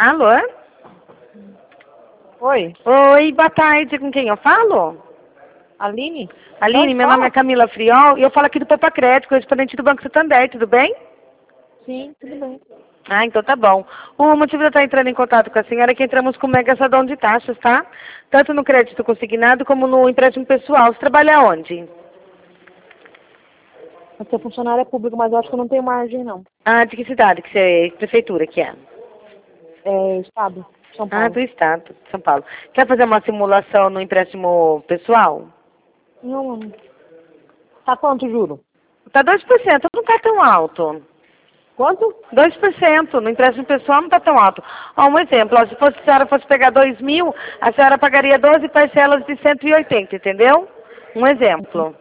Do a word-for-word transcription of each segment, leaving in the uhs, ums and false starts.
Alô? Oi, Oi, boa tarde. Com quem eu falo? Aline? Aline, Onde meu fala? nome é Camila Friol e eu falo aqui do Poupa Crédito, correspondente do Banco Santander, tudo bem? Sim, tudo bem. Ah, então tá bom. O motivo de eu estar entrando em contato com a senhora é que entramos com mega sadão de taxas, tá? Tanto no crédito consignado como no empréstimo pessoal. Você trabalha onde? Eu sou funcionária pública, mas eu acho que eu não tenho margem, não. Ah, de que cidade? Que você, que prefeitura que é? É Estado, São Ah, Paulo. do estado, de São Paulo. Quer fazer uma simulação no empréstimo pessoal? Não, não. Tá quanto, juro? Tá dois por cento, não tá tão alto. Quanto? dois por cento no empréstimo pessoal não está tão alto. Ó, um exemplo, ó, se fosse, a senhora fosse pegar dois mil, a senhora pagaria doze parcelas de cento e oitenta, entendeu? Um exemplo.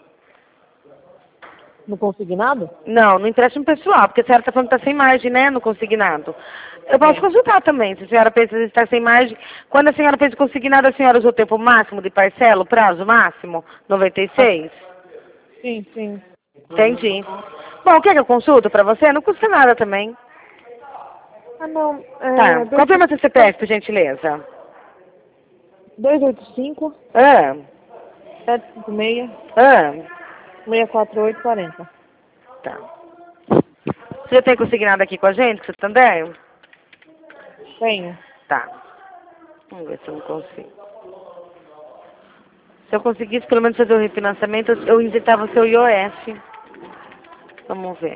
No consignado? Não, no empréstimo pessoal, porque a senhora está falando que está sem margem, né, no consignado. Eu posso É. consultar também, se a senhora pensa em estar sem margem. Quando a senhora fez o consignado, a senhora usou o tempo máximo de parcela, o prazo máximo? noventa e Ah, seis? sim, sim. Entendi. Bom, quer que eu consulto para você? Não custa nada também. Ah, não. Tá, É, dois, confirma seu C P F, por gentileza. dois oito cinco, Ah, sete cinco seis, ah. seis quatro oito, quarenta. Tá. Você já tem consignado aqui com a gente, com o Santander? Tenho. Tá. Vamos ver se eu não consigo. Se eu conseguisse pelo menos fazer o refinanciamento, eu injetava o seu I O F. Vamos ver.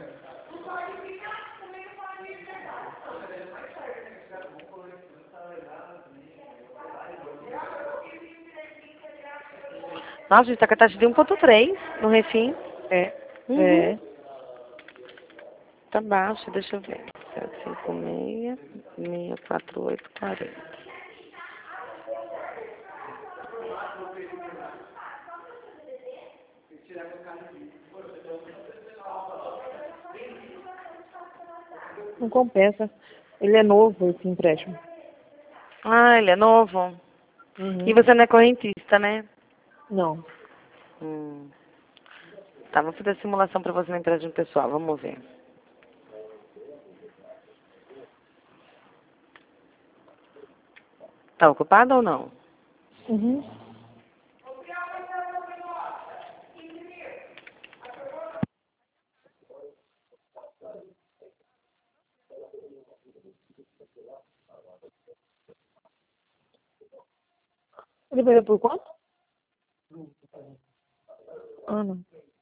Nossa, a gente tá com a taxa de um ponto três no refim. É. Uhum. É. Tá baixo, deixa eu ver. sete cinco seis, seis quatro oito, quarenta. Não compensa. Ele é novo, esse empréstimo. Ah, ele é novo. E Uhum. você não é correntista, né? Não. Hum. Tá, vou fazer a simulação pra você no empréstimo pessoal. Vamos ver. Tá ocupado ou não? Uhum. Ele veio por quanto? Ah, não.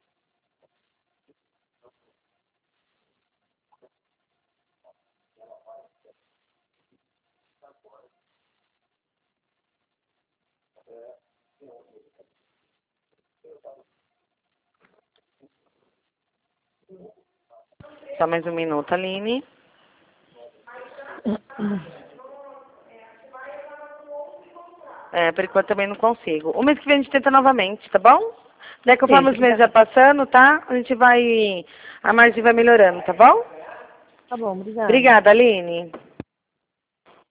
Só mais um minuto, Aline. É, por enquanto também não consigo. O mês que vem a gente tenta novamente, tá bom? Daí Sim, conforme os meses já obrigada. passando, tá? A gente vai... A margem vai melhorando, tá bom? Tá bom, obrigada. Obrigada, Aline.